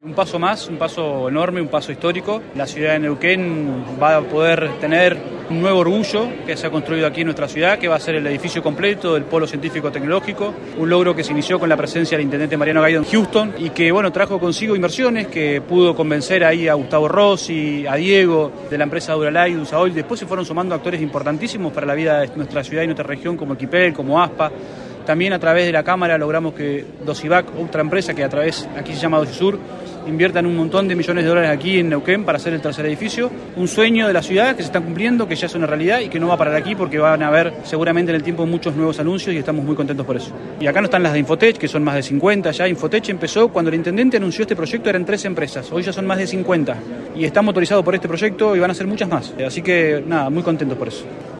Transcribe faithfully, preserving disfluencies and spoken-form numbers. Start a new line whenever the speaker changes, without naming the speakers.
Un paso más, un paso enorme, un paso histórico. La ciudad de Neuquén va a poder tener un nuevo orgullo que se ha construido aquí en nuestra ciudad, que va a ser el edificio completo del Polo Científico Tecnológico, un logro que se inició con la presencia del intendente Mariano Gaido en Houston y que bueno trajo consigo inversiones, que pudo convencer ahí a Gustavo Rossi, a Diego de la empresa Duralay, Dusaoil. Después se fueron sumando actores importantísimos para la vida de nuestra ciudad y nuestra región como Equipel, como ASPA. También a través de la Cámara logramos que Dosivac, otra empresa que a través, aquí se llama Dosisur, inviertan un montón de millones de dólares aquí en Neuquén para hacer el tercer edificio. Un sueño de la ciudad que se está cumpliendo, que ya es una realidad y que no va a parar aquí porque van a haber seguramente en el tiempo muchos nuevos anuncios y estamos muy contentos por eso. Y acá no están las de Infotech, que son más de cincuenta ya. Infotech empezó cuando el intendente anunció este proyecto, eran tres empresas, hoy ya son más de cincuenta y está motorizado por este proyecto y van a ser muchas más. Así que nada, muy contentos por eso.